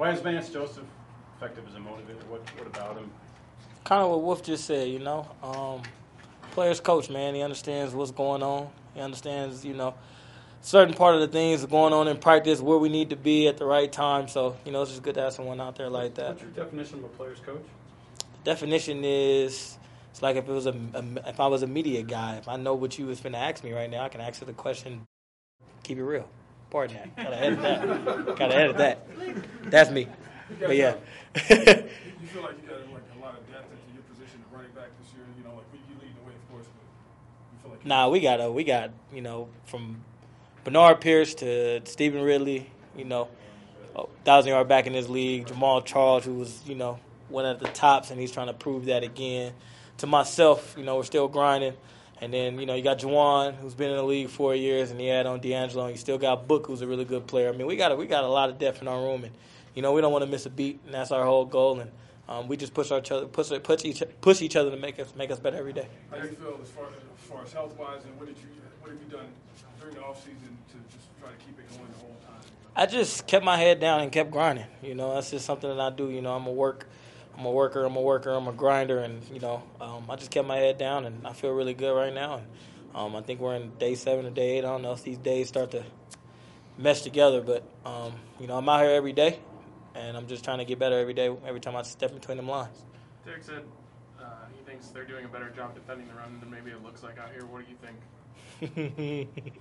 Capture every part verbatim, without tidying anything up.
Why is Vance Joseph effective as a motivator? What what about him? Kind of what Wolf just said, you know. Um, player's coach, man. He understands what's going on. He understands, you know, certain part of the things going on in practice, where we need to be at the right time. So, you know, it's just good to have someone out there like that. What's your definition of a player's coach? The definition is, it's like if it was a, a if I was a media guy, if I know what you was going to ask me right now, I can answer the question, keep it real. Pardon that. Gotta edit that. Gotta edit that. That's me. But yeah. You feel like you got like a lot of depth into your position of running back this year. You know, like you leading the way, of course, but you feel like Nah, we got a, we got you know from Bernard Pierce to Stephen Ridley, you know, a thousand yard back in this league. Jamal Charles, who was you know one of the tops, and he's trying to prove that again. To myself, you know, we're still grinding. And then, you know, you got Juwan, who's been in the league four years, and he had on D'Angelo, and you still got Book, who's a really good player. I mean, we got a, we got a lot of depth in our room, and, you know, we don't want to miss a beat, and that's our whole goal. And um, we just push our other, push, push, each, push each other to make us make us better every day. How do you feel as far as, far as health-wise, and what did you what have you done during the offseason to just try to keep it going the whole time? I just kept my head down and kept grinding. You know, that's just something that I do. You know, I'm a work. I'm a worker, I'm a worker, I'm a grinder, and, you know, um, I just kept my head down, and I feel really good right now. And um, I think we're in day seven or day eight. I don't know if these days start to mesh together, but, um, you know, I'm out here every day, and I'm just trying to get better every day, every time I step between them lines. Derek said uh, he thinks they're doing a better job defending the run than maybe it looks like out here. What do you think?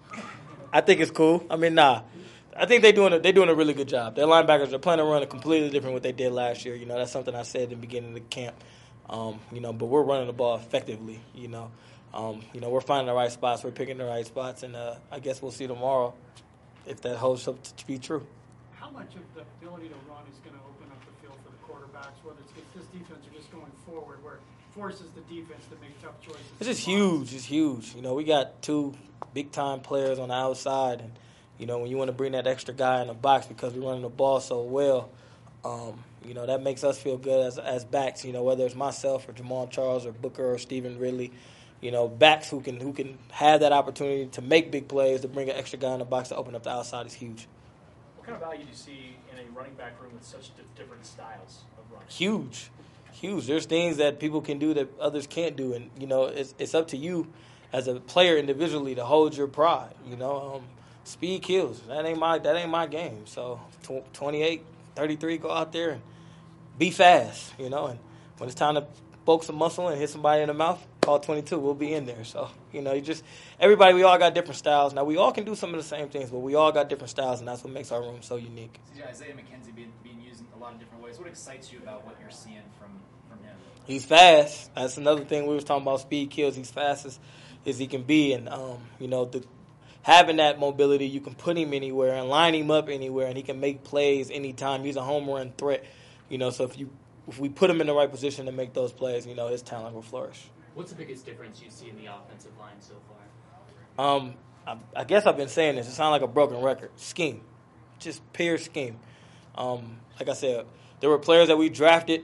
I think it's cool. I mean, nah. I think they're doing a, they're doing a really good job. Their linebackers are playing to run a completely different what they did last year. You know, that's something I said in the beginning of the camp. Um, you know, but we're running the ball effectively. You know, um, you know, we're finding the right spots, we're picking the right spots, and uh, I guess we'll see tomorrow if that holds up to be true. How much of the ability to run is going to open up the field for the quarterbacks, whether it's against this defense or just going forward, where it forces the defense to make tough choices? It's just huge. It's huge. You know, we got two big time players on the outside, and you know, when you want to bring that extra guy in the box because we're running the ball so well, um, you know, that makes us feel good as as backs, you know, whether it's myself or Jamal Charles or Booker or Stephen Ridley, you know, backs who can who can have that opportunity to make big plays, to bring an extra guy in the box to open up the outside is huge. What kind of value do you see in a running back room with such different styles of running? Huge. Huge. There's things that people can do that others can't do, and, you know, it's it's up to you as a player individually to hold your pride, you know. Um, Speed kills. That ain't my that ain't my game. So twenty-eight, thirty-three, go out there and be fast, you know. And when it's time to poke some muscle and hit somebody in the mouth, call twenty-two. We'll be in there. So, you know, you just everybody, we all got different styles. Now, we all can do some of the same things, but we all got different styles, and that's what makes our room so unique. See Isaiah McKenzie being, being used in a lot of different ways. What excites you about what you're seeing from, from him? He's fast. That's another thing we was talking about. Speed kills. He's fast as, as he can be, and um, you know the. Having that mobility, you can put him anywhere and line him up anywhere, and he can make plays anytime. He's a home run threat, you know. So if you if we put him in the right position to make those plays, you know, his talent will flourish. What's the biggest difference you see in the offensive line so far? Um, I, I guess I've been saying this. It sounds like a broken record. Scheme, just pure scheme. Um, like I said, there were players that we drafted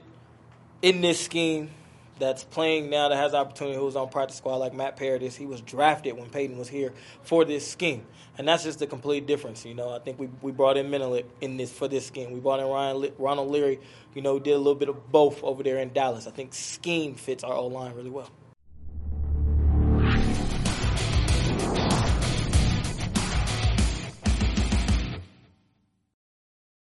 in this scheme that's playing now, that has the opportunity, who was on practice squad like Matt Paradis. He was drafted when Peyton was here for this scheme. And that's just the complete difference, you know. I think we we brought in Menelik in this for this scheme. We brought in Ryan Ronald Leary, you know, who did a little bit of both over there in Dallas. I think scheme fits our O-line really well.